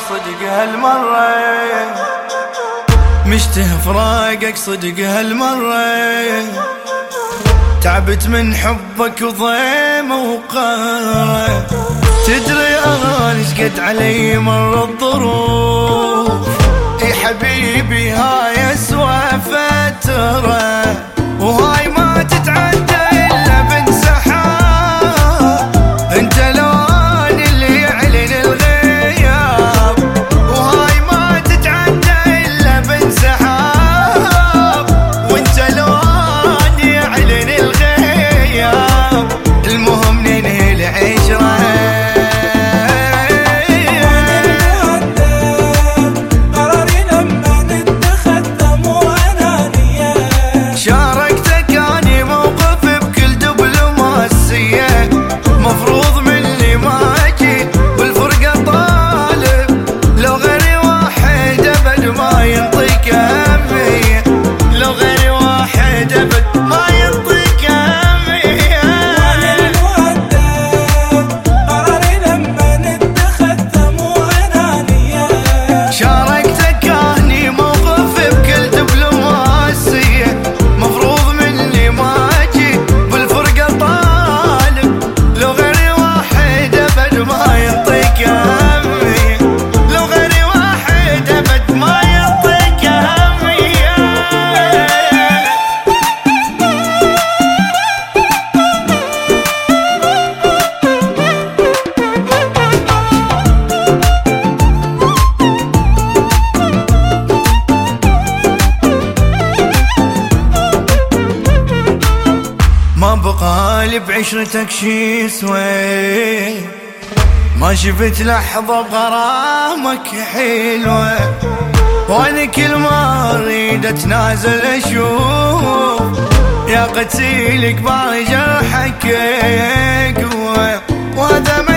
صدق هالمرة، مشتهي فراقك صدق هالمرة، تعبت من حبك وضيمة وقهرة. تدري أنا شقد علي مر الظروف، اي حبيبي هاي أسوأ فترة، وهاي ما تتعدى إلا بانسحاب. انت لون اللي يعلن الغياب، وهاي ما تتعدى إلا بانسحاب. وانت لون يعلن الغياب، المهم ننهي العشرة. ما بقالي بعشرتك شي سوي، ما شفت لحظة بغرامك حلوة، وانا كل ما اريد اتنازل اشوف يا قتيل كبار جرحك قوة. وهذا